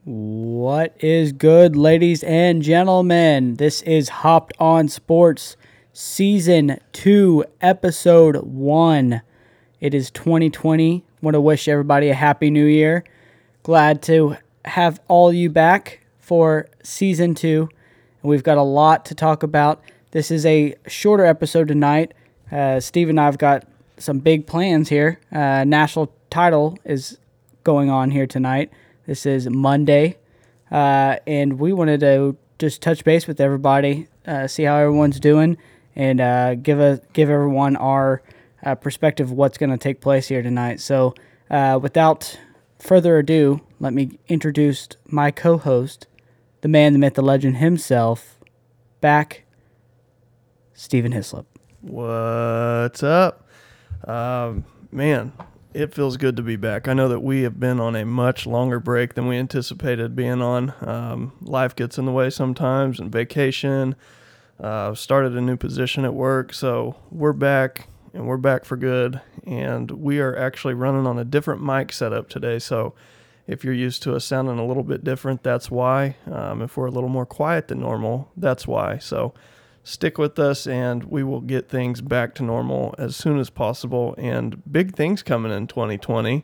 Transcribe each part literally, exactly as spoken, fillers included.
What is good, ladies and gentlemen? This is Hopped On Sports, Season two, Episode one. It is twenty twenty. Want to wish everybody a Happy New Year. Glad to have all you back for Season two. And we've got a lot to talk about. This is a shorter episode tonight. Uh, Steve and I have got some big plans here. Uh, national title is going on here tonight. This is Monday, uh, and we wanted to just touch base with everybody, uh, see how everyone's doing, and uh, give a give everyone our uh, perspective of what's going to take place here tonight. So, uh, without further ado, let me introduce my co-host, the man, the myth, the legend himself, back, Stephen Hislop. What's up? Um, man, it feels good to be back. I know that we have been on a much longer break than we anticipated being on. Um, life gets in the way sometimes, and vacation. Uh, started a new position at work, so we're back, and we're back for good. And we are actually running on a different mic setup today, so if you're used to us sounding a little bit different, that's why. Um, if we're a little more quiet than normal, that's why. So stick with us, and we will get things back to normal as soon as possible. And big things coming in twenty twenty.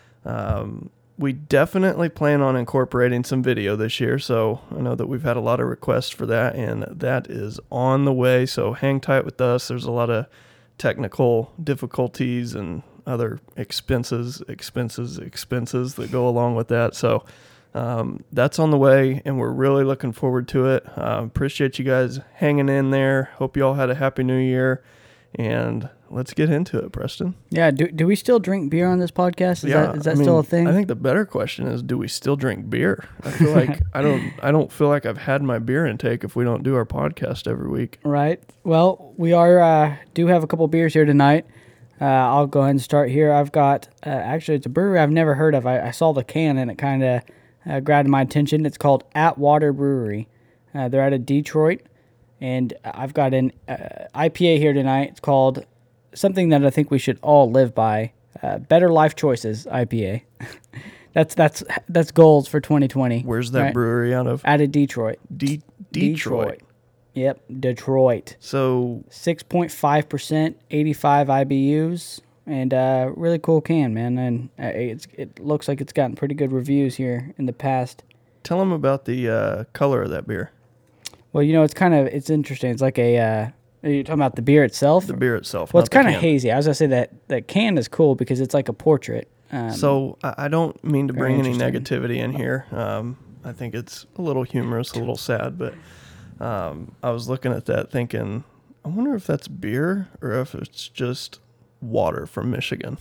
Um, we definitely plan on incorporating some video this year, so I know that we've had a lot of requests for that, and that is on the way. So hang tight with us. There's a lot of technical difficulties and other expenses, expenses, expenses that go along with that. So Um, that's on the way, and we're really looking forward to it. Uh, appreciate you guys hanging in there. Hope you all had a happy new year, and let's get into it, Preston. Yeah, do do we still drink beer on this podcast? Is yeah, that, is that I mean, still a thing? I think the better question is, do we still drink beer? I feel like I don't. I don't feel like I've had my beer intake if we don't do our podcast every week. Right. Well, we are uh, do have a couple beers here tonight. Uh, I'll go ahead and start here. I've got uh, actually it's a brewery I've never heard of. I, I saw the can and it kind of Uh, grabbed my attention. It's called Atwater Brewery. Uh, they're out of Detroit, and I've got an uh, I P A here tonight. It's called something that I think we should all live by. Uh, Better Life Choices I P A. that's that's that's goals for twenty twenty. Where's that right? brewery out of? Out of Detroit. De- Detroit. Detroit. Yep, Detroit. So six point five percent, eighty-five I B Us. And uh, really cool can, man. And uh, it's, it looks like it's gotten pretty good reviews here in the past. tell them about the uh, color of that beer. Well, you know, it's kind of, it's interesting. It's like a, uh, are you talking about the beer itself? The beer itself. Well, it's kind of can. hazy. I was going to say that the can is cool because it's like a portrait. Um, so I I don't mean to very bring any interesting. negativity in here. Um, I think it's a little humorous, a little sad, but um, I was looking at that thinking, I wonder if that's beer or if it's just water from Michigan.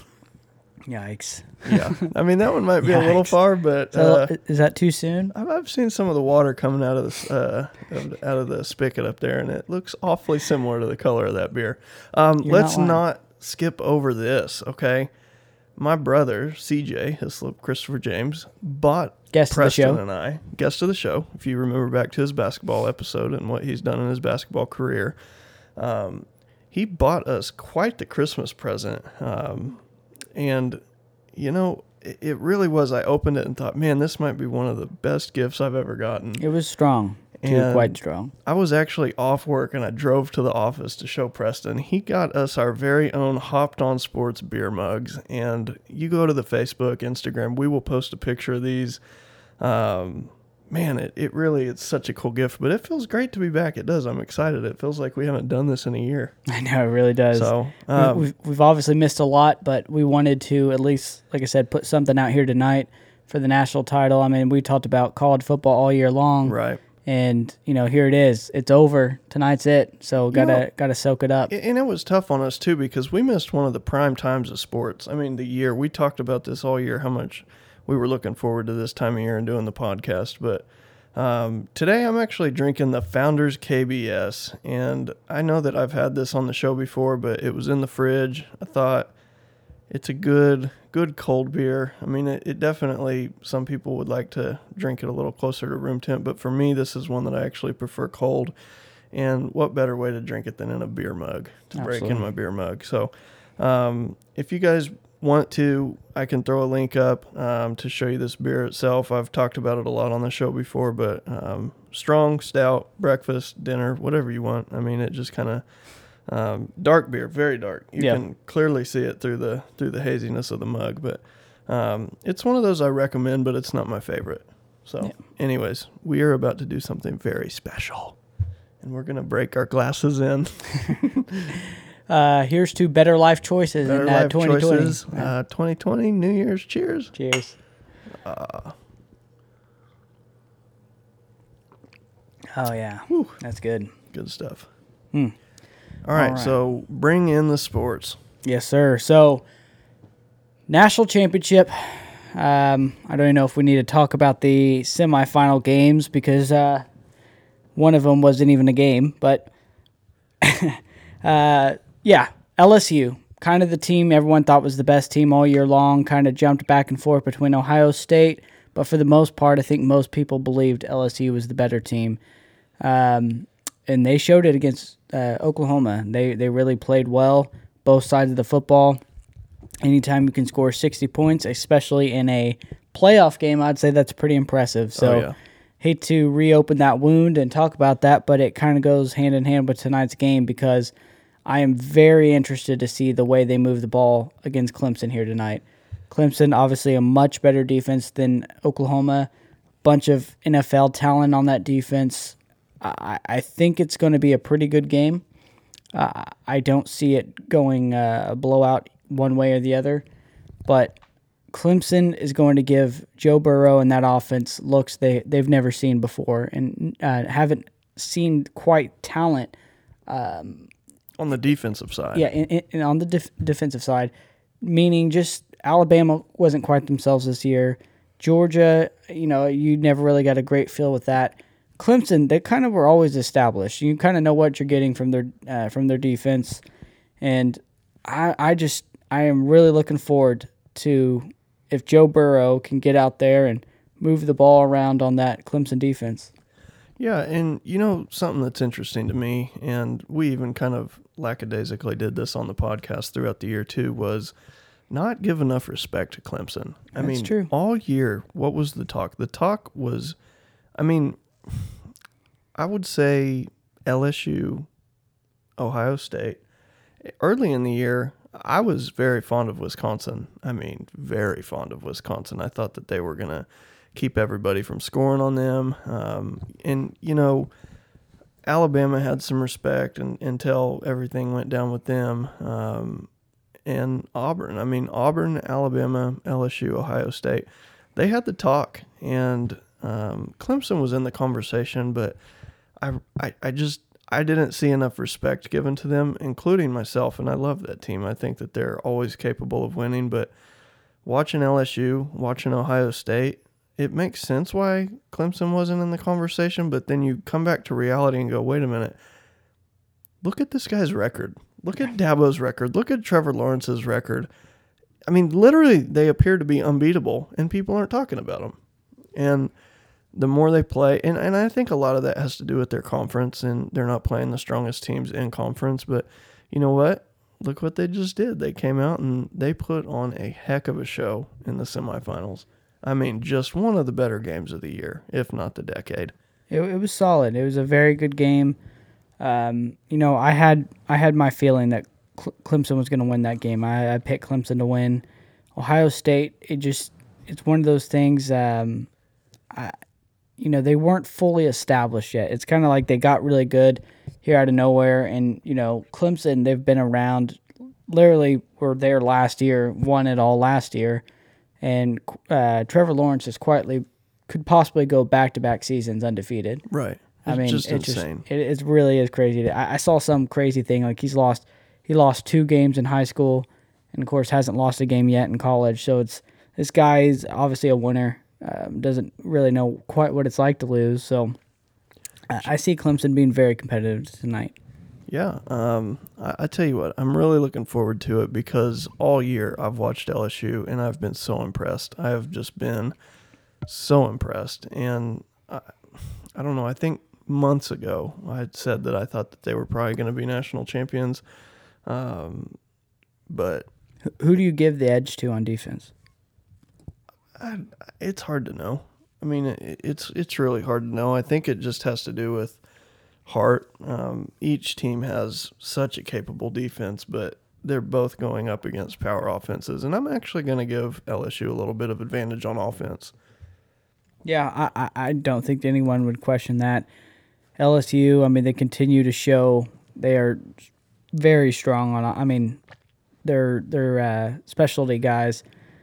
Yikes. Yeah. I mean, that one might be a little Yikes. far, but So, uh, is that too soon? I've, I've seen some of the water coming out of the uh, of- out of the spigot up there, and it looks awfully similar to the color of that beer. Um, You're let's not lying. not skip over this, okay? My brother, C J Hislop, Christopher James, bought Guest of the Preston show. and I, guest of the show, if you remember back to his basketball episode and what he's done in his basketball career. Um, he bought us quite the Christmas present. Um, and, you know, it, it really was. I opened it and thought, man, this might be one of the best gifts I've ever gotten. It was strong. Too And quite strong. I was actually off work and I drove to the office to show Preston. He got us our very own Hopped On Sports beer mugs. And you go to the Facebook, Instagram, we will post a picture of these. Um, man, it, it really, it's such a cool gift, but it feels great to be back. It does. I'm excited. It feels like we haven't done this in a year. I know, it really does. So, We- um, we've, we've obviously missed a lot, but we wanted to at least, like I said, put something out here tonight for the national title. I mean, we talked about college football all year long. right. And, you know, here it is. It's over. Tonight's it. So got to know, got to soak it up. And it was tough on us too, because we missed one of the prime times of sports. I mean, the year, we talked about this all year, how much we were looking forward to this time of year and doing the podcast. But um, today I'm actually drinking the Founders K B S. And I know that I've had this on the show before, but it was in the fridge. I thought it's a good, good cold beer. I mean, it, it definitely, some people would like to drink it a little closer to room temp, but for me, this is one that I actually prefer cold. And what better way to drink it than in a beer mug, to break in Absolutely. my beer mug. So um, if you guys want to, I can throw a link up um, to show you this beer itself. I've talked about it a lot on the show before, but um, strong, stout, breakfast, dinner, whatever you want. I mean, it just kind of um, dark beer, very dark. You Yeah. can clearly see it through the through the haziness of the mug, but um, it's one of those I recommend, but it's not my favorite. So, Yeah. anyways, we are about to do something very special, and we're gonna break our glasses in. Uh, here's to better life choices Better in uh, life twenty twenty. choices. Uh, twenty twenty, New Year's. Cheers. Cheers. Uh, Oh yeah, Whew. that's good. good stuff. Hmm. All right, All right. so bring in the sports. Yes, sir. So, national championship. Um, I don't even know if we need to talk about the semifinal games because uh, one of them wasn't even a game. But uh, yeah, L S U, kind of the team everyone thought was the best team all year long. Kind of jumped back and forth between Ohio State, but for the most part, I think most people believed L S U was the better team. Um, and they showed it against uh, Oklahoma. They they really played well, both sides of the football. Anytime you can score sixty points, especially in a playoff game, I'd say that's pretty impressive. So, Oh, yeah. hate to reopen that wound and talk about that, but it kind of goes hand in hand with tonight's game because I am very interested to see the way they move the ball against Clemson here tonight. Clemson, obviously a much better defense than Oklahoma. Bunch of N F L talent on that defense. I, I think it's going to be a pretty good game. Uh, I don't see it going uh, a blowout one way or the other, but Clemson is going to give Joe Burrow and that offense looks they, they've never seen before and uh, haven't seen quite talent. On the defensive side. Yeah, in, in, on the def- defensive side, meaning just Alabama wasn't quite themselves this year. Georgia, you know, you never really got a great feel with that. Clemson, they kind of were always established. You kind of know what you're getting from their uh, from their defense, and I, I just I am really looking forward to if Joe Burrow can get out there and move the ball around on that Clemson defense. Yeah, and you know something that's interesting to me, and we even kind of lackadaisically did this on the podcast throughout the year too, was not give enough respect to Clemson. I That's mean, true. all year, what was the talk? The talk was, I mean, I would say L S U, Ohio State. Early in the year, I was very fond of Wisconsin. I mean, very fond of Wisconsin. I thought that they were going to keep everybody from scoring on them. Um, and, you know, Alabama had some respect and, until everything went down with them. Um, and Auburn. I mean, Auburn, Alabama, L S U, Ohio State, they had the talk. And um, Clemson was in the conversation, but I, I, I just I didn't see enough respect given to them, including myself, and I love that team. I think that they're always capable of winning, but watching L S U, watching Ohio State, it makes sense why Clemson wasn't in the conversation, but then you come back to reality and go, wait a minute, look at this guy's record. Look at Dabo's record. Look at Trevor Lawrence's record. I mean, literally, they appear to be unbeatable, and people aren't talking about them. And the more they play, and, and I think a lot of that has to do with their conference, and they're not playing the strongest teams in conference. But you know what? Look what they just did. They came out and they put on a heck of a show in the semifinals. I mean, just one of the better games of the year, if not the decade. It, it was solid. It was a very good game. Um, you know, I had I had my feeling that Cle- Clemson was going to win that game. I, I picked Clemson to win. Ohio State, it just it's one of those things. Um, I, you know, they weren't fully established yet. It's kind of like they got really good here out of nowhere, and you know, Clemson, they've been around. Literally, were there last year, won it all last year, and uh, Trevor Lawrence is quietly could possibly go back to back seasons undefeated. Right. I It's mean, just it's insane. Just, it, it really is crazy. I, I saw some crazy thing like he's lost. He lost two games in high school, and of course hasn't lost a game yet in college. So it's this guy is obviously a winner. Um, doesn't really know quite what it's like to lose. So I, I see Clemson being very competitive tonight. Yeah, um, I, I tell you what, I'm really looking forward to it because all year I've watched L S U and I've been so impressed. I have just been so impressed. And I, I don't know, I think months ago I had said that I thought that they were probably going to be national champions. Um, but Who do you give the edge to on defense? I, it's hard to know. I mean, it, it's it's really hard to know. I think it just has to do with heart. Um, each team has such a capable defense, but they're both going up against power offenses. And I'm actually going to give L S U a little bit of advantage on offense. Yeah, I, I don't think anyone would question that. L S U, I mean, they continue to show they are very strong on. I mean, their their uh, specialty guys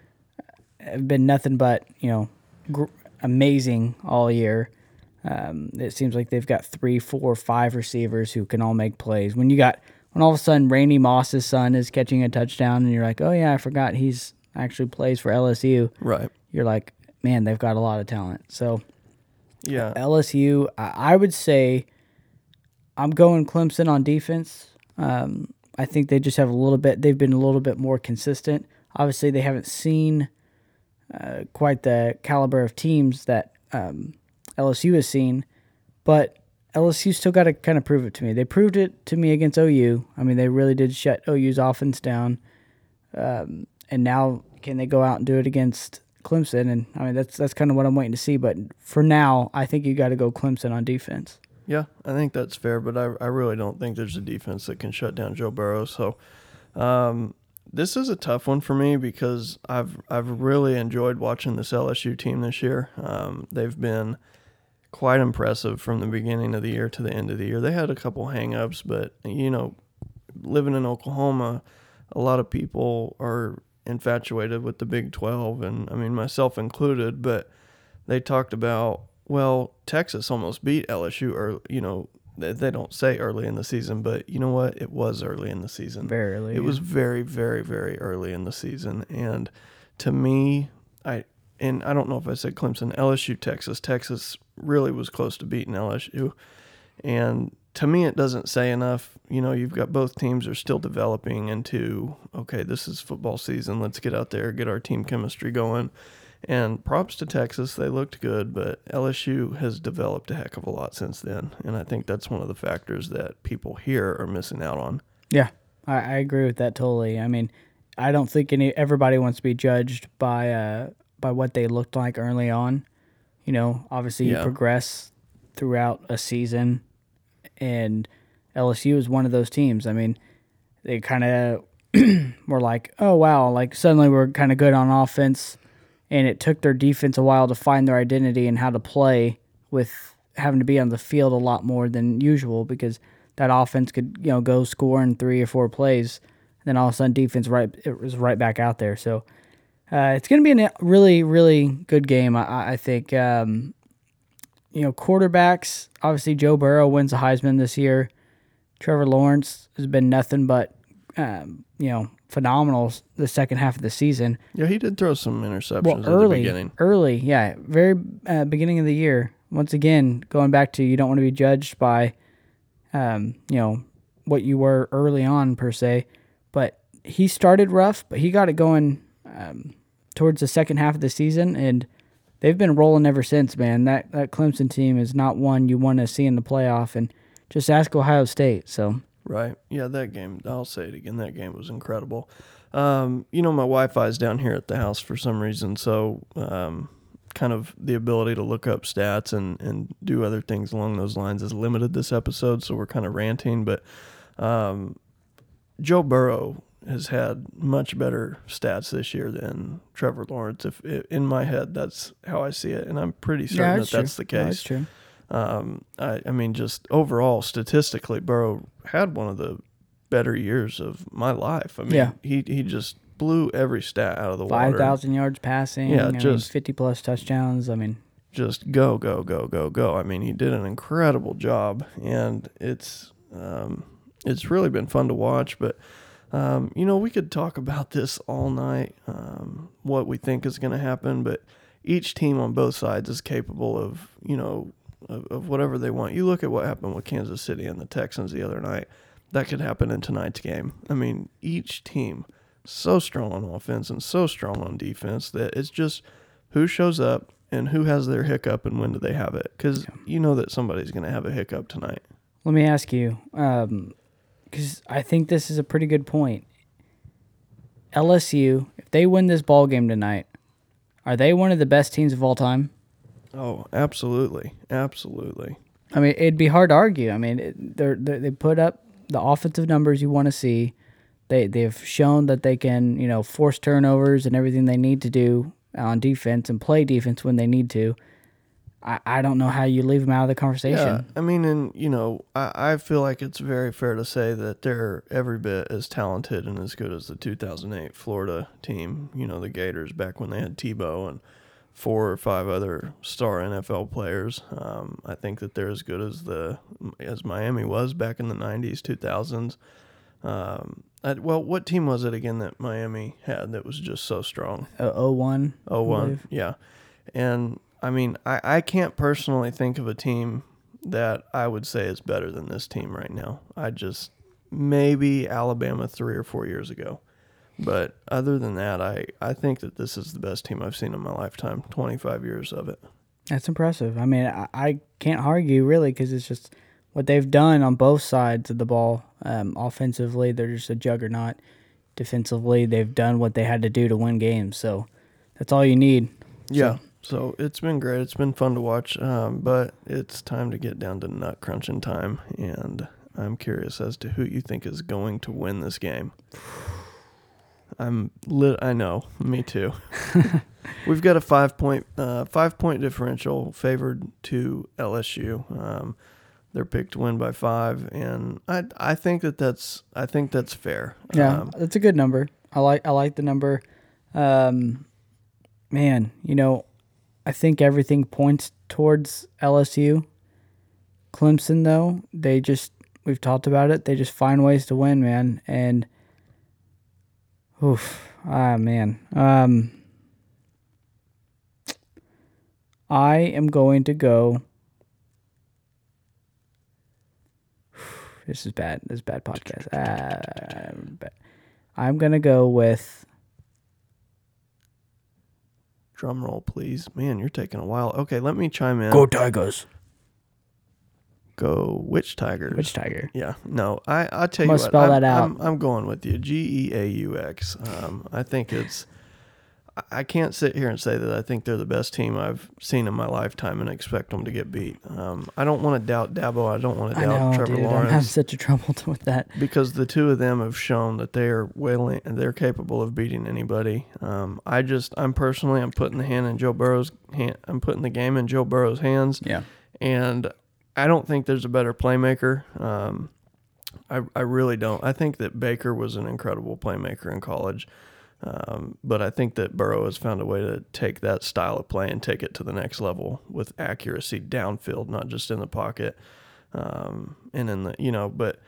have been nothing but you know gr- amazing all year. Um, it seems like they've got three, four, five receivers who can all make plays. When you got when all of a sudden Randy Moss's son is catching a touchdown, and you're like, oh yeah, I forgot he's actually plays for L S U. Right. You're like, man, they've got a lot of talent. So yeah, L S U, I, I would say, I'm going Clemson on defense. Um, I think they just have a little bit. They've been a little bit more consistent. Obviously, they haven't seen uh, quite the caliber of teams that um, L S U has seen, but L S U still got to kind of prove it to me. They proved it to me against O U. I mean, they really did shut O U's offense down. Um, and now, can they go out and do it against Clemson? And I mean, that's that's kind of what I'm waiting to see. But for now, I think you got to go Clemson on defense. Yeah, I think that's fair, but I, I really don't think there's a defense that can shut down Joe Burrow. So um, this is a tough one for me because I've I've really enjoyed watching this L S U team this year. Um, they've been quite impressive from the beginning of the year to the end of the year. They had a couple hang-ups, but, you know, living in Oklahoma, a lot of people are infatuated with the Big twelve, and, I mean, myself included, but they talked about, well, Texas almost beat L S U, or, you know, they don't say early in the season, but you know what? It was early in the season. Very early. It yeah. was very, very, very early in the season. And to me, I and I don't know if I said Clemson, L S U, Texas. Texas really was close to beating L S U. And to me, it doesn't say enough. You know, you've got both teams are still developing into, okay, this is football season. Let's get out there, get our team chemistry going. And props to Texas. They looked good, but L S U has developed a heck of a lot since then. And I think that's one of the factors that people here are missing out on. Yeah, I, I agree with that totally. I mean, I don't think any everybody wants to be judged by uh, by what they looked like early on. You know, obviously Yeah. you progress throughout a season, and L S U is one of those teams. I mean, they kind of were like, oh, wow, like suddenly we're kind of good on offense. And it took their defense a while to find their identity and how to play with having to be on the field a lot more than usual because that offense could, you know, go score in three or four plays. And then all of a sudden defense right it was right back out there. So uh, it's going to be a really, really good game, I, I think. Um, you know, quarterbacks, obviously Joe Burrow wins the Heisman this year. Trevor Lawrence has been nothing but, um, you know, phenomenal the second half of the season. Yeah, he did throw some interceptions Well, at early, the beginning. Early, yeah. Very uh, beginning of the year. Once again, going back to you don't want to be judged by, um, you know, what you were early on per se. But he started rough, but he got it going um, towards the second half of the season, and they've been rolling ever since, man. That, that Clemson team is not one you want to see in the playoff, and just ask Ohio State, so... Right. Yeah, that game, I'll say it again, that game was incredible. Um, you know, my Wi-Fi's down here at the house for some reason, so um, kind of the ability to look up stats and, and do other things along those lines is limited this episode, so we're kind of ranting. But um, Joe Burrow has had much better stats this year than Trevor Lawrence. If in my head, that's how I see it, and I'm pretty certain yeah, that true. that's the case. No, that's true. Um, I, I mean, just overall, statistically, Burrow had one of the better years of my life. I mean, yeah. he he just blew every stat out of the water. five thousand yards passing. Yeah, I just mean, fifty-plus touchdowns. I mean, just go, go, go, go, go. I mean, he did an incredible job, and it's um, it's really been fun to watch. But um, you know, we could talk about this all night, um, what we think is going to happen. But each team on both sides is capable of, you know, Of, of whatever they want. You look at what happened with Kansas City and the Texans the other night. That could happen in tonight's game. I mean, each team so strong on offense and so strong on defense that it's just who shows up and who has their hiccup and when do they have it. Because yeah. you know that somebody's going to have a hiccup tonight. Let me ask you, because um, I think this is a pretty good point. L S U, if they win this ball game tonight, are they one of the best teams of all time? Oh, absolutely, absolutely. I mean, it'd be hard to argue. I mean, it, they're, they're they put up the offensive numbers you want to see. They they've shown that they can, you know, force turnovers and everything they need to do on defense and play defense when they need to. I, I don't know how you leave them out of the conversation. Yeah, I mean, and you know, I, I feel like it's very fair to say that they're every bit as talented and as good as the two thousand eight Florida team. You know, the Gators back when they had Tebow and four or five other star N F L players. Um, I think that they're as good as the as Miami was back in the nineties, two thousands. Um, I, well, what team was it again that Miami had that was just so strong? Uh, oh one oh one, yeah. And I mean, I, I can't personally think of a team that I would say is better than this team right now. I just maybe Alabama three or four years ago. But other than that, I, I think that this is the best team I've seen in my lifetime, twenty-five years of it. That's impressive. I mean, I, I can't argue, really, because it's just what they've done on both sides of the ball. Um, offensively, they're just a juggernaut. Defensively, they've done what they had to do to win games. So that's all you need. Yeah, so, so it's been great. It's been fun to watch, um, but it's time to get down to nut crunching time, and I'm curious as to who you think is going to win this game. I'm lit. I know, me too. We've got a five point, uh, five point differential favored to L S U. Um, they're picked to win by five, and I, I think that that's, I think that's fair. Yeah, um, that's a good number. I like, I like the number. Um, man, you know, I think everything points towards L S U. Clemson, though, they just, we've talked about it. They just find ways to win, man, and. Oof. Ah, man. Um, I am going to go. This is bad. This is bad podcast. Uh, I'm going to go with. Drum roll, please. Man, you're taking a while. Okay, let me chime in. Go Tigers. Go which Tigers? Which Tiger? Yeah, no, I I'll tell I'm you gonna what. spell I'm, that out. I'm, I'm going with you. G E A U X. Um, I think it's. I can't sit here and say that I think they're the best team I've seen in my lifetime and expect them to get beat. Um, I don't want to doubt Dabo. I don't want to I doubt know, Trevor dude. Lawrence. I'm having such a trouble with that. Because the two of them have shown that they are willing and they're capable of beating anybody. Um, I just, I'm personally, I'm putting the hand in Joe Burrow's hand. I'm putting the game in Joe Burrow's hands. Yeah. And I don't think there's a better playmaker. Um, I, I really don't. I think that Baker was an incredible playmaker in college. Um, but I think that Burrow has found a way to take that style of play and take it to the next level with accuracy downfield, not just in the pocket. Um, and in the, you know, but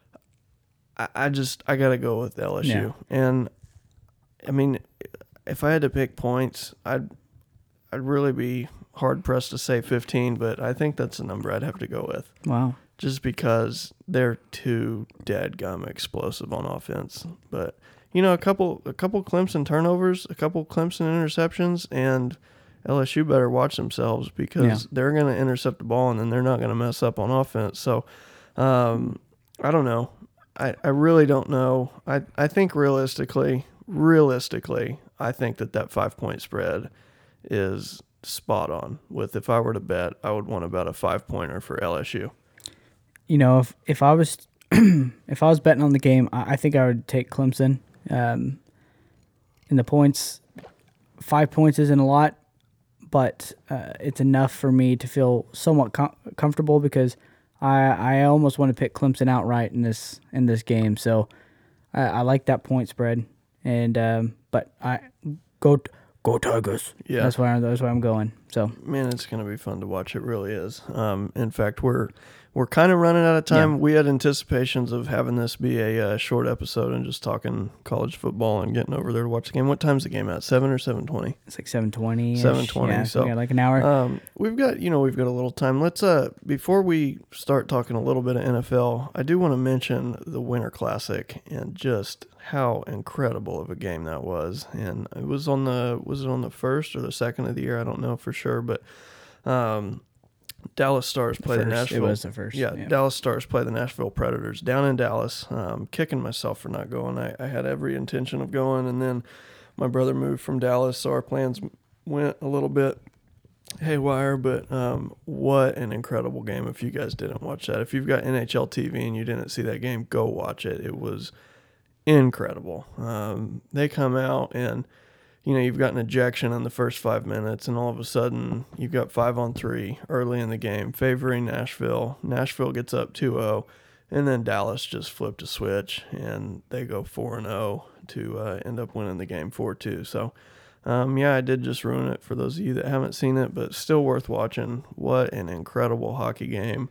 I, I just, I got to go with L S U. Yeah. And I mean, if I had to pick points, I'd, I'd really be hard pressed to say fifteen, but I think that's the number I'd have to go with. Wow. Just because they're too dadgum explosive on offense. But, you know, a couple a couple Clemson turnovers, a couple Clemson interceptions, and L S U better watch themselves because yeah. they're going to intercept the ball and then they're not going to mess up on offense. So, um, I don't know. I, I really don't know. I, I think realistically, realistically, I think that that five-point spread is spot on. With if I were to bet, I would want to bet a five-pointer for L S U. You know, if if I was if I was betting on the game, I, I think I would take Clemson. Um, in the points, five points isn't a lot, but uh, it's enough for me to feel somewhat com- comfortable because I I almost want to pick Clemson outright in this in this game. So I, I like that point spread, and um, but I go go Tigers. Yeah, that's why that's why I'm going. So man, it's gonna be fun to watch. It really is. Um, in fact, we're. We're kind of running out of time. Yeah. We had anticipations of having this be a uh, short episode and just talking college football and getting over there to watch the game. What time's the game at? Seven or seven twenty? It's like seven twenty. Seven twenty. Yeah, so we got like an hour. Um, we've got you know we've got a little time. Let's uh before we start talking a little bit of N F L, I do want to mention the Winter Classic and just how incredible of a game that was. And it was on the was it on the first or the second of the year? I don't know for sure, but um. Dallas Stars play the, first. Nashville. It was the first. Yeah, yeah. Dallas Stars play the Nashville Predators down in Dallas. Um, kicking myself for not going. I, I had every intention of going, and then my brother moved from Dallas, so our plans went a little bit haywire. But um, what an incredible game! If you guys didn't watch that, if you've got N H L T V and you didn't see that game, go watch it. It was incredible. Um, they come out and, you know, you've got an ejection in the first five minutes, and all of a sudden you've got five on three early in the game favoring Nashville. Nashville gets up two oh, and then Dallas just flipped a switch, and they go four and oh to uh, end up winning the game four two. So, um, yeah, I did just ruin it for those of you that haven't seen it, but still worth watching. What an incredible hockey game.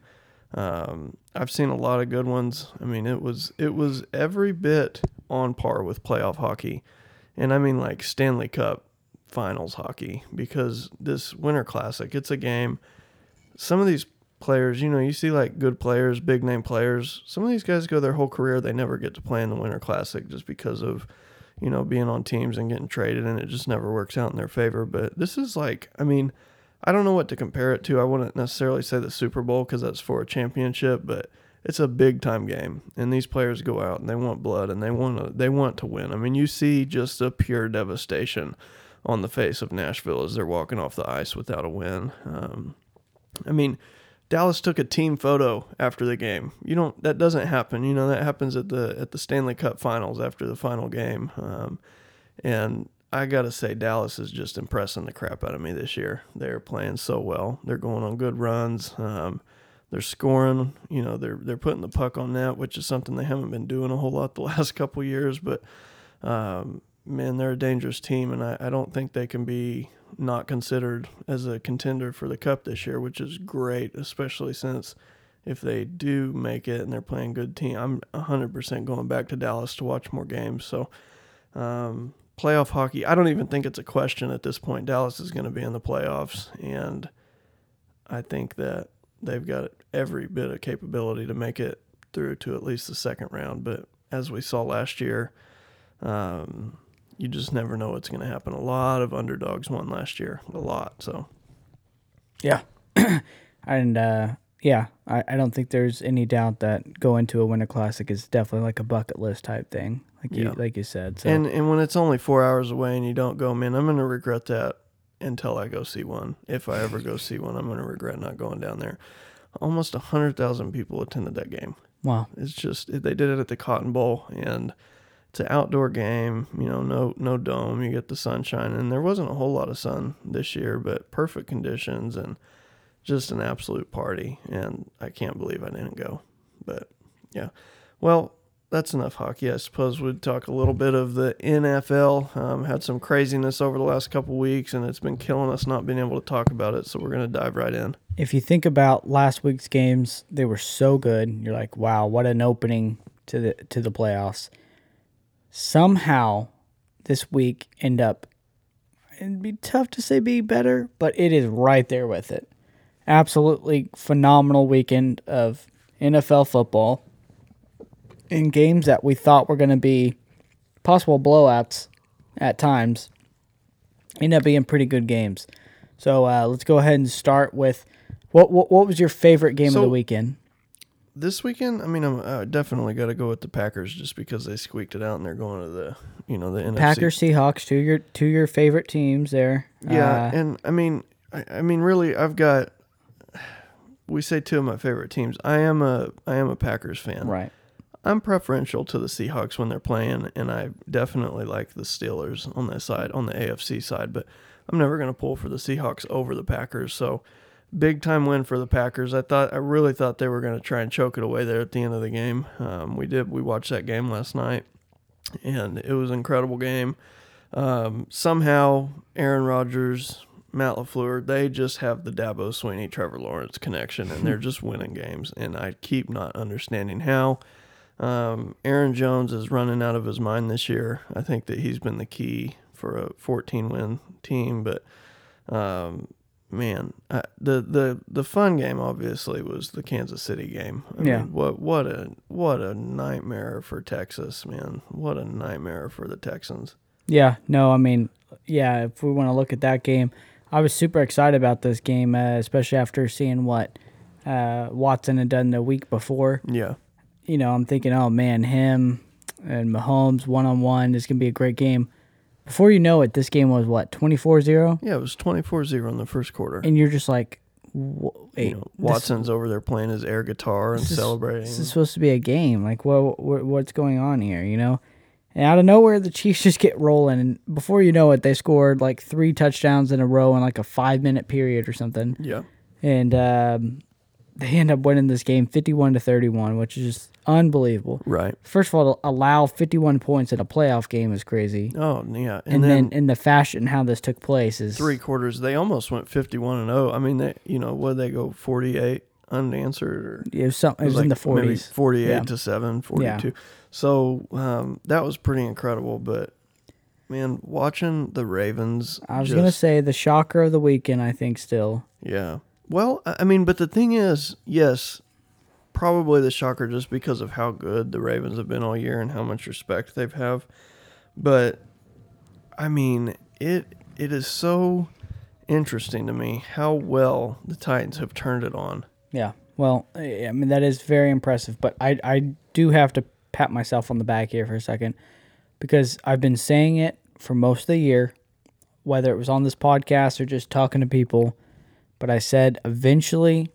Um, I've seen a lot of good ones. I mean, it was it was every bit on par with playoff hockey. And I mean like Stanley Cup finals hockey, because this Winter Classic, it's a game. Some of these players, you know, you see like good players, big name players. Some of these guys go their whole career, they never get to play in the Winter Classic just because of, you know, being on teams and getting traded, and it just never works out in their favor. But this is like, I mean, I don't know what to compare it to. I wouldn't necessarily say the Super Bowl because that's for a championship, but it's a big time game, and these players go out and they want blood and they want to they want to win. I mean, you see just a pure devastation on the face of Nashville as they're walking off the ice without a win. Um, I mean, Dallas took a team photo after the game. You don't that doesn't happen. You know, that happens at the at the Stanley Cup Finals after the final game. Um, and I got to say, Dallas is just impressing the crap out of me this year. They're playing so well. They're going on good runs. Um, they're scoring. You know, they're they're putting the puck on net, which is something they haven't been doing a whole lot the last couple of years. But, um, man, they're a dangerous team, and I, I don't think they can be not considered as a contender for the Cup this year, which is great, especially since if they do make it and they're playing good team, I'm one hundred percent going back to Dallas to watch more games. So, um playoff hockey, I don't even think it's a question at this point. Dallas is going to be in the playoffs, and I think that they've got every bit of capability to make it through to at least the second round. But as we saw last year, um, you just never know what's going to happen. A lot of underdogs won last year, a lot. So, yeah, and uh, yeah, I, I don't think there's any doubt that going to a Winter Classic is definitely like a bucket list type thing. Like you, yeah. like you said. So. And and when it's only four hours away and you don't go, man, I'm going to regret that until I go see one. If I ever go see one, I'm going to regret not going down there. Almost one hundred thousand people attended that game. Wow. It's just, they did it at the Cotton Bowl, and it's an outdoor game, you know, no no dome. You get the sunshine, and there wasn't a whole lot of sun this year, but perfect conditions and just an absolute party. And I can't believe I didn't go. But, yeah. Well, that's enough hockey. I suppose we'd talk a little bit of the N F L. Um, had some craziness over the last couple weeks, and it's been killing us not being able to talk about it, so we're going to dive right in. If you think about last week's games, they were so good. You're like, wow, what an opening to the to the playoffs. Somehow, this week end up, it'd be tough to say be better, but it is right there with it. Absolutely phenomenal weekend of N F L football. In games that we thought were going to be possible blowouts at times, end up being pretty good games. So uh, let's go ahead and start with what what, what was your favorite game so, of the weekend? This weekend, I mean, I'm uh, definitely got to go with the Packers just because they squeaked it out and they're going to the, you know, the N F C. Packers, Seahawks, two your two your favorite teams there. Yeah, uh, and I mean, I, I mean, really, I've got. We say two of my favorite teams. I am a I am a Packers fan. Right. I'm preferential to the Seahawks when they're playing, and I definitely like the Steelers on that side, on the A F C side, but I'm never going to pull for the Seahawks over the Packers. So, big time win for the Packers. I thought I really thought they were going to try and choke it away there at the end of the game. Um, we did. We watched that game last night, and it was an incredible game. Um, somehow, Aaron Rodgers, Matt LaFleur, they just have the Dabo Swinney, Trevor Lawrence connection, and they're just winning games, and I keep not understanding how. Um, Aaron Jones is running out of his mind this year. I think that he's been the key for a fourteen-win team, but um, man, I, the the the fun game obviously was the Kansas City game. I yeah. mean, what what a what a nightmare for Texas, man! What a nightmare for the Texans. Yeah. No, I mean, yeah. If we want to look at that game, I was super excited about this game, uh, especially after seeing what uh, Watson had done the week before. Yeah. You know, I'm thinking, oh, man, him and Mahomes one-on-one is going to be a great game. Before you know it, this game was, what, twenty-four zero? Yeah, it was twenty-four zero in the first quarter. And you're just like, wait. You know, Watson's this, over there playing his air guitar and this is, celebrating. This is supposed to be a game. Like, what, what what's going on here, you know? And out of nowhere, the Chiefs just get rolling. And before you know it, they scored like three touchdowns in a row in like a five-minute period or something. Yeah. And um, they end up winning this game fifty-one to thirty-one, which is just unbelievable. Right. First of all, to allow fifty-one points in a playoff game is crazy. Oh, yeah. And, and then, then in the fashion how this took place is... Three quarters, they almost went fifty-one and oh. I mean, they, you know, what did they go, forty-eight unanswered? Or it was, some, it was, it was like in the forties. Maybe forty-eight yeah. to seven, forty-two. Yeah. So um, that was pretty incredible, but, man, watching the Ravens... I was going to say the shocker of the weekend, I think, still. Yeah. Well, I mean, but the thing is, yes, probably the shocker just because of how good the Ravens have been all year and how much respect they've have. But, I mean, it it is so interesting to me how well the Titans have turned it on. Yeah. Well, I mean, that is very impressive, but I, I do have to pat myself on the back here for a second because I've been saying it for most of the year, whether it was on this podcast or just talking to people, but I said eventually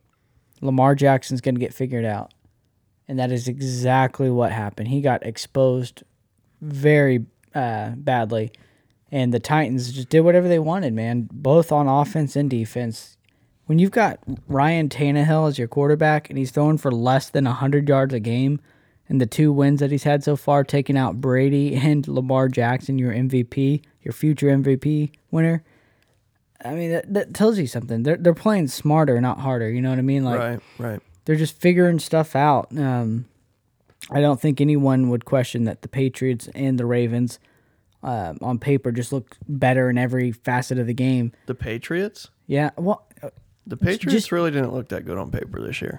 Lamar Jackson's going to get figured out, and that is exactly what happened. He got exposed very uh, badly, and the Titans just did whatever they wanted, man, both on offense and defense. When you've got Ryan Tannehill as your quarterback and he's throwing for less than one hundred yards a game, and the two wins that he's had so far, taking out Brady and Lamar Jackson, your M V P, your future M V P winner, I mean, that, that tells you something. They're they're playing smarter, not harder. You know what I mean? Like, right, right. They're just figuring stuff out. Um, I don't think anyone would question that the Patriots and the Ravens, uh, on paper, just look better in every facet of the game. The Patriots? Yeah. Well, the Patriots just, really didn't look that good on paper this year.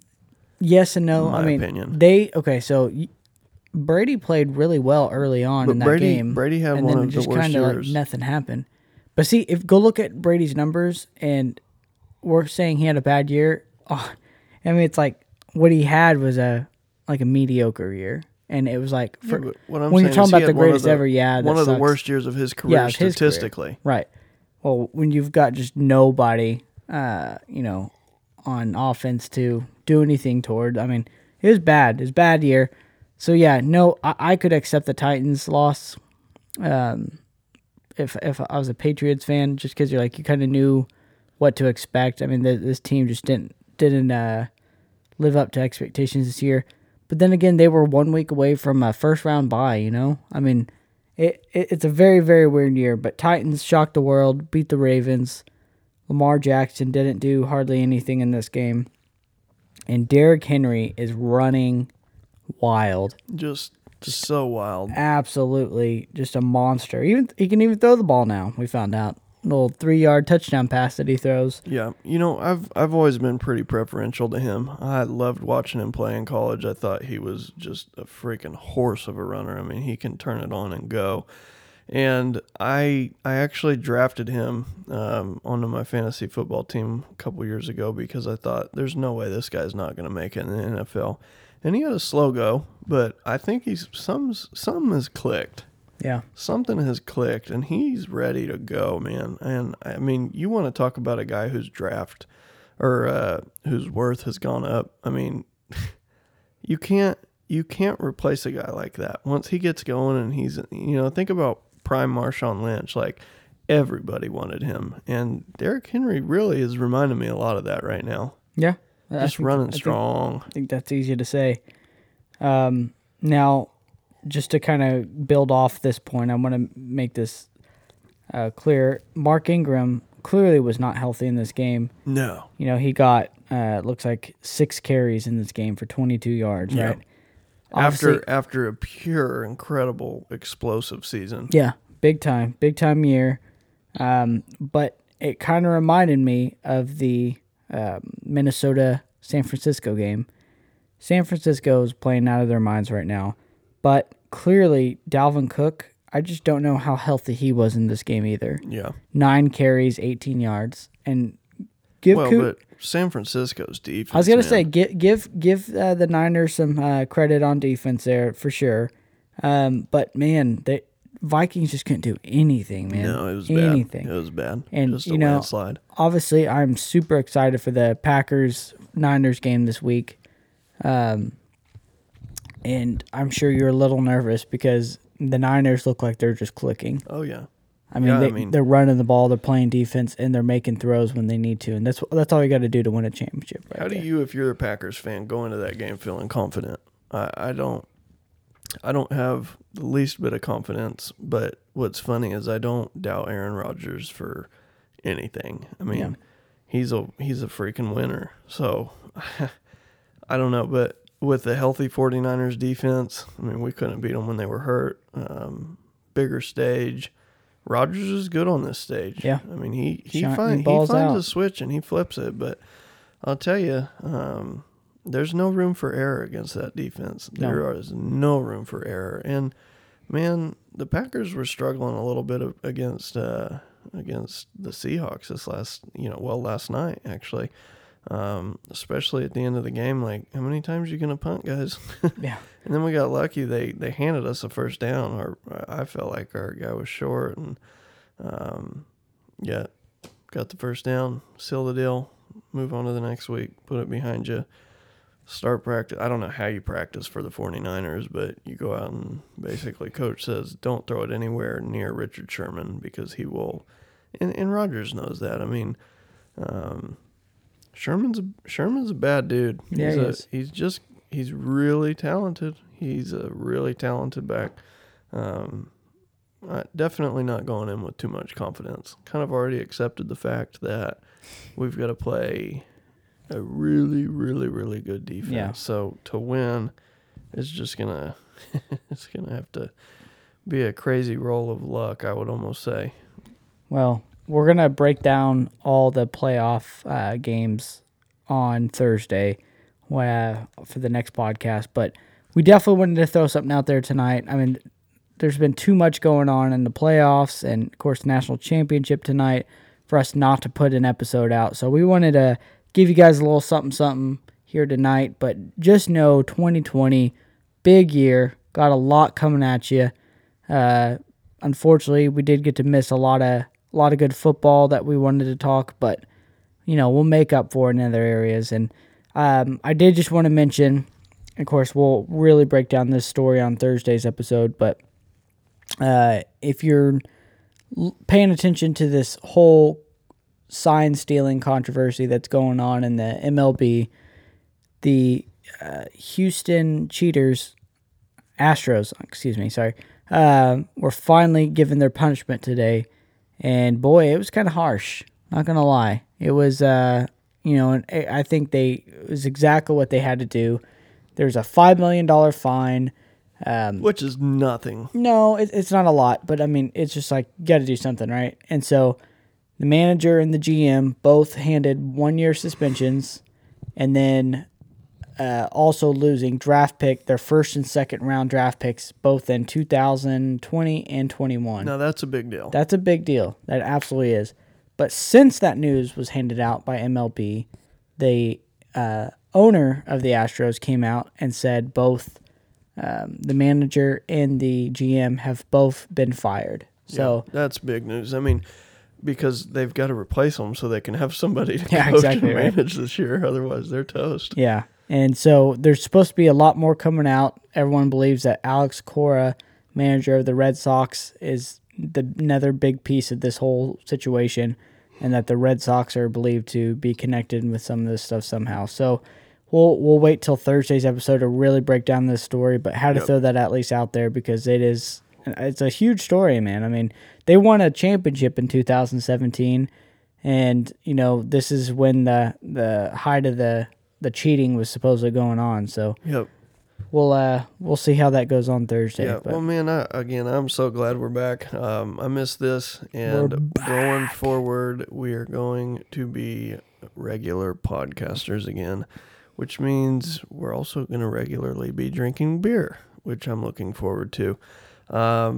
Yes and no. In my I mean, opinion. they okay. So Brady played really well early on but in that Brady, game. Brady had and one then of it just the worst kinda years. Like nothing happened. But see, if go look at Brady's numbers, and we're saying he had a bad year. Oh, I mean, it's like what he had was a like a mediocre year, and it was like for, yeah, what I'm when you're talking about the greatest the, ever, yeah, that one of sucks. the worst years of his career yeah, his statistically. Career. Right. Well, when you've got just nobody, uh, you know, on offense to do anything toward, I mean, it was bad. It was a bad year. So yeah, no, I, I could accept the Titans' loss. Um. If if I was a Patriots fan, just because you're like you kind of knew what to expect. I mean, the, this team just didn't didn't uh, live up to expectations this year. But then again, they were one week away from a first round bye. You know, I mean, it, it it's a very very weird year. But Titans shocked the world, beat the Ravens. Lamar Jackson didn't do hardly anything in this game, and Derrick Henry is running wild. Just. Just so wild. Absolutely, just a monster. Even he can even throw the ball now. We found out little three-yard touchdown pass that he throws. Yeah, you know, I've I've always been pretty preferential to him. I loved watching him play in college. I thought he was just a freaking horse of a runner. I mean, he can turn it on and go. And I I actually drafted him um, onto my fantasy football team a couple years ago because I thought there's no way this guy's not going to make it in the N F L. And he had a slow go, but I think he's some something has clicked. Yeah, something has clicked, and he's ready to go, man. And I mean, you want to talk about a guy whose draft or uh, whose worth has gone up? I mean, you can't you can't replace a guy like that once he gets going. And he's you know think about prime Marshawn Lynch, like everybody wanted him, and Derrick Henry really is reminding me a lot of that right now. Yeah. Just think, running I strong. Think, I think that's easy to say. Um, now, just to kind of build off this point, I want to make this uh, clear. Mark Ingram clearly was not healthy in this game. No. You know, he got, uh, looks like six carries in this game for twenty-two yards, yeah. right? After Obviously, after a pure, incredible, explosive season. Yeah, big time. Big time year. Um, but it kind of reminded me of the Um, Minnesota-San Francisco game. San Francisco is playing out of their minds right now, but clearly Dalvin Cook, I just don't know how healthy he was in this game either. Yeah. Nine carries, eighteen yards, and give. Well, Coop, but San Francisco's defense. I was gonna man. say give give give uh, the Niners some uh, credit on defense there for sure. Um, but man, the Vikings just couldn't do anything, man. No, it was anything. bad. It was bad. And just a you know, landslide. obviously, I'm super excited for the Packers Niners game this week. Um, and I'm sure you're a little nervous because the Niners look like they're just clicking. Oh yeah. I mean, Yeah, they, I mean- they're running the ball, they're playing defense, and they're making throws when they need to, and that's that's all you got to do to win a championship. Right How do there. you, if you're a Packers fan, go into that game feeling confident? I, I don't. I don't have the least bit of confidence. But what's funny is I don't doubt Aaron Rodgers for anything. I mean, Yeah. he's a he's a freaking winner. So I don't know, but with the healthy 49ers defense, I mean, we couldn't beat them when they were hurt. Um, bigger stage. Rodgers is good on this stage. Yeah. I mean, he he, Shot- find, he he balls finds out. a switch and he flips it. But I'll tell you, um, there's no room for error against that defense. No. There is no room for error. And man, the Packers were struggling a little bit of, against uh, against the Seahawks this last, you know, well, last night actually. Um, especially at the end of the game, like, how many times are you gonna punt, guys? Yeah. And then we got lucky. They they handed us a first down. Or I felt like our guy was short, and um, yeah, got the first down, seal the deal, move on to the next week, put it behind you, start practice. I don't know how you practice for the 49ers, but you go out and basically coach says don't throw it anywhere near Richard Sherman because he will, and, and Rodgers knows that. I mean, um, Sherman's a, Sherman's a bad dude. Yeah, he's he a, is. he's just he's really talented. He's a really talented back. Um, I, definitely not going in with too much confidence. Kind of already accepted the fact that we've got to play a really, really, really good defense. Yeah. So to win is just gonna it's gonna have to be a crazy roll of luck, I would almost say. Well, we're going to break down all the playoff uh, games on Thursday uh, for the next podcast, but we definitely wanted to throw something out there tonight. I mean, there's been too much going on in the playoffs and, of course, the national championship tonight for us not to put an episode out. So we wanted to give you guys a little something, something here tonight, but just know twenty twenty, big year, got a lot coming at you. Uh, unfortunately, we did get to miss a lot of a lot of good football that we wanted to talk, but you know we'll make up for it in other areas. And um, I did just want to mention, of course, we'll really break down this story on Thursday's episode. But uh, if you're l- paying attention to this whole sign stealing controversy that's going on in the M L B, the uh, Houston Cheaters, Astros, excuse me, sorry, uh, were finally given their punishment today. And boy, it was kind of harsh. Not gonna lie, it was. Uh, you know, and I think they it was exactly what they had to do. There's a five million dollar fine. Um, Which is nothing. no, it, it's not a lot, but I mean, it's just like you got to do something, right? And so, the manager and the G M both handed one year suspensions, and then uh, also losing draft pick, their first and second round draft picks, both in two thousand twenty and twenty-one. Now that's a big deal. That's a big deal. That absolutely is. But since that news was handed out by M L B, the uh, owner of the Astros came out and said both um, the manager and the G M have both been fired. So yeah, that's big news. I mean, because they've got to replace them so they can have somebody to Yeah, coach exactly, and right. manage this year. Otherwise, they're toast. yeah, and so there's supposed to be a lot more coming out. Everyone believes that Alex Cora, manager of the Red Sox, is the another big piece of this whole situation, and that the Red Sox are believed to be connected with some of this stuff somehow. So we'll we'll wait till Thursday's episode to really break down this story, but had to Yep. throw that at least out there because it is it's a huge story, man. I mean, they won a championship in two thousand seventeen, and you know this is when the the height of the the cheating was supposedly going on. So Yep. we'll uh we'll see how that goes on Thursday. Yeah. but Well, man, I, again, I'm so glad we're back. Um, I missed this, and We're going forward, we are going to be regular podcasters again, which means we're also going to regularly be drinking beer, which I'm looking forward to. Um,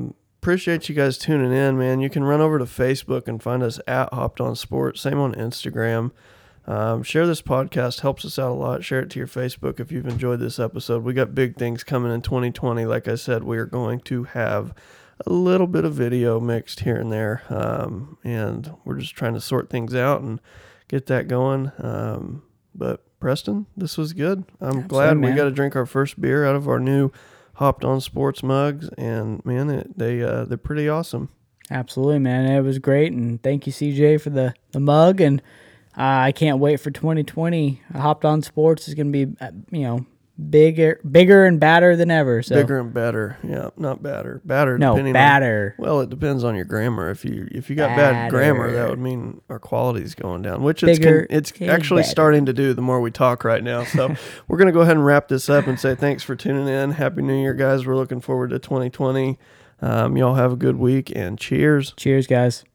appreciate you guys tuning in, man. You can run over to Facebook and find us at Hopped On Sports. Same on Instagram. Um, share this podcast, helps us out a lot. Share it to your Facebook if you've enjoyed this episode. We got big things coming in twenty twenty. Like I said, we are going to have a little bit of video mixed here and there, um, and we're just trying to sort things out and get that going. Um, but Preston, this was good. I'm Absolutely, glad man. we got to drink our first beer out of our new Hopped On Sports mugs, and man, it, they uh, they're pretty awesome. Absolutely, man. It was great, and thank you, C J, for the, the mug, and uh, I can't wait for twenty twenty. Hopped On Sports is going to be, uh, you know, bigger bigger and badder than ever. So. Bigger and better. Yeah, not badder. Badder. No, depending badder. On, well, it depends on your grammar. If you if you got Badder. bad grammar, that would mean our quality's going down, which Bigger it's con- it's and actually better. starting to do the more we talk right now. So we're going to go ahead and wrap this up and say thanks for tuning in. Happy New Year, guys. We're looking forward to twenty twenty. Um, y'all have a good week, and cheers. Cheers, guys.